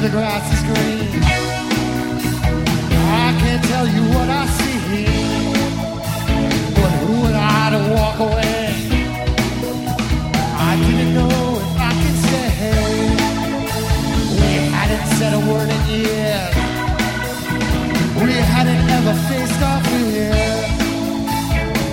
the grass is green. I can't tell you what I